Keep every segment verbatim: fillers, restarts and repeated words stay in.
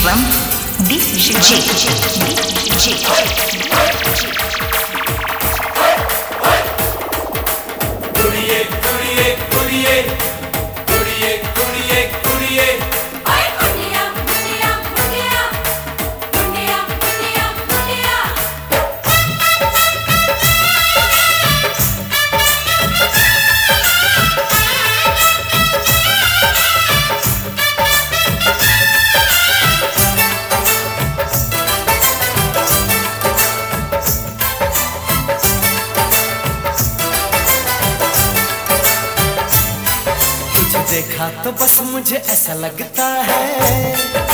Shivam DJ DJ कुड़िए कुड़िए कुड़िए कुड़िए कुड़िए कुड़िए ओए कुड़िया कुड़िया कुड़िया कुड़िया कुड़िया कुड़िया देखा तो बस मुझे ऐसा लगता है,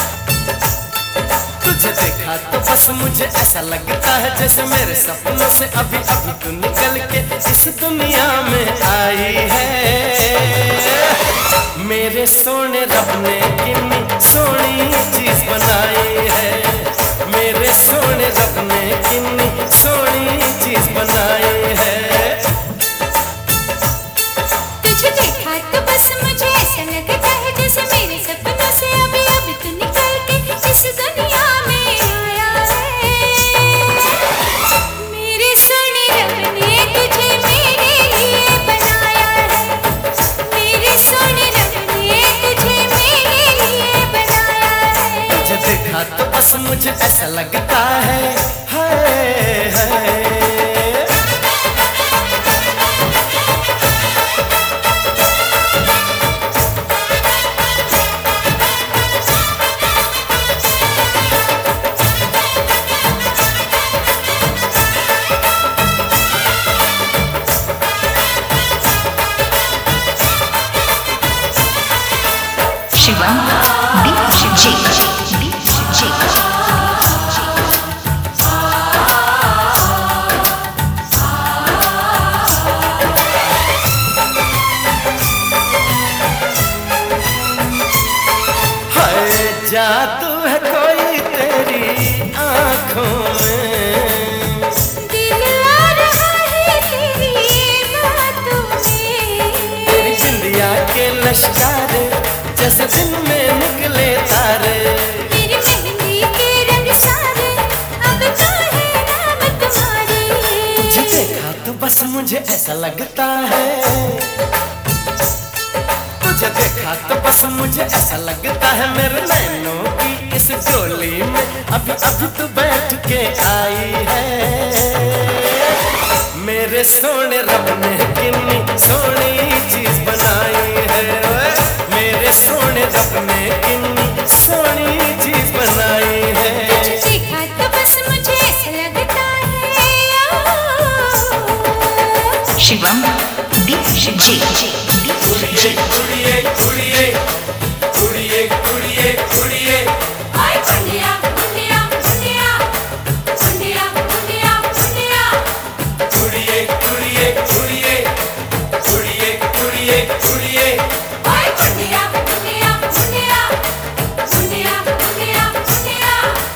तुझे देखा तो बस मुझे ऐसा लगता है जैसे मेरे सपनों से अभी अभी तू निकल के इस दुनिया में आई है। मेरे सोने रब ने कितनी सोनी चीज बनाई है, मेरे सोने रब ने कितनी सोनी चीज बनाई है। तुझे देखा तो बस मुझे ऐसा लगता है जैसे मेरे सपनों से अभी अभी तू निकल के इस दुनिया में आया है। मेरे सोने रब ने तुझे मेरे लिए बनाया है, मेरे सोने रब ने तुझे मेरे लिए बनाया है। तुझे देखा तो बस मुझे ऐसा लगता है, हाय हाय। शिवम डीजे डीजे हाय जादू है कोई तेरी आंखों में, दिल आ रहा है तेरी बातों में। तेरी बिंदिया के लश्कारे जैसे दिन में निकले तारे। मेरी मेहंदी के रंग सारे अब तो है नाम तुम्हारी। तुझे देखा तो बस मुझे ऐसा लगता है, तुझे देखा तो बस मुझे ऐसा लगता है मेरे नैनों की इस डोली में अभी अभी तू बैठ के आई है। मेरे सोने रब ने कितनी सोनी चीज बनाई है, मेरे सोने रब ने कितनी सोनी चीज बनाई है। तुझे देखा तो बस मुझे ऐसा लगता है। शिवम डीजे डीजे कुड़िए कुड़िए कुड़िए कुड़िए कुड़िए ओए कुड़िया कुड़िया कुड़िया कुड़िया कुड़िया कुड़िया कुड़िए कुड़िए कुड़िए कुड़िए कुड़िए कुड़िए ओए कुड़िया कुड़िया कुड़िया कुड़िया कुड़िया कुड़िया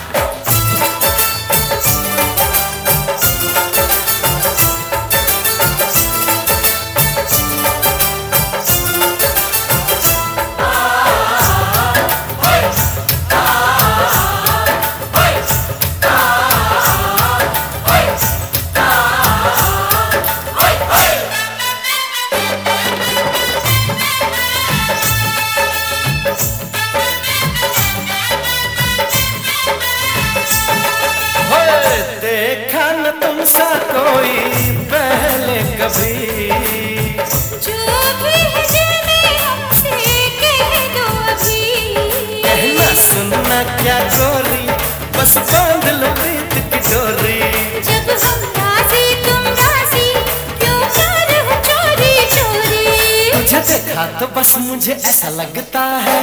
होए देखा न तुमसा कोई पहले कभी, जो भी है दिल में हमसे कह दो अभी। कहना सुनना क्या गोरी बस बांध लो प्रीत की डोरी। जब हम राजी तुम राजी क्यों कर हो चोरी चोरी। तुझे देखा तो बस मुझे ऐसा लगता है,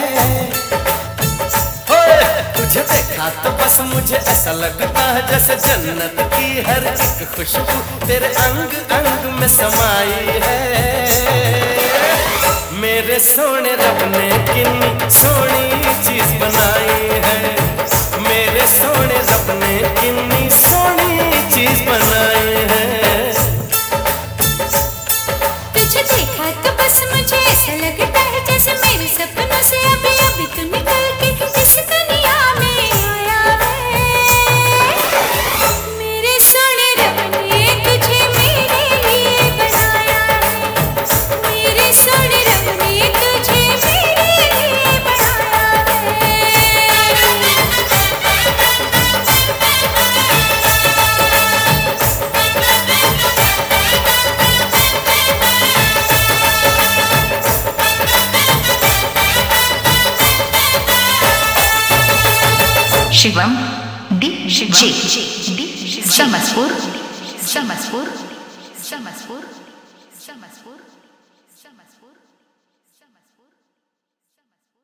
होए तुझे देखा तो बस मुझे ऐसा लगता है जैसे जन्नत की हर एक खुशबू तेरे अंग अंग में समाई है। मेरे सोने रब ने कितनी सोनी चीज बनाई है, मेरे सोने रब ने कितनी सोनी चीज बनाई है। तुझे देखा तो बस मुझे ऐसा लगता है जैसे मेरे सपनों से अभी अभी तू निकल के इस दुनिया में Shivam D J D Samaspur Samaspur Samaspur Samaspur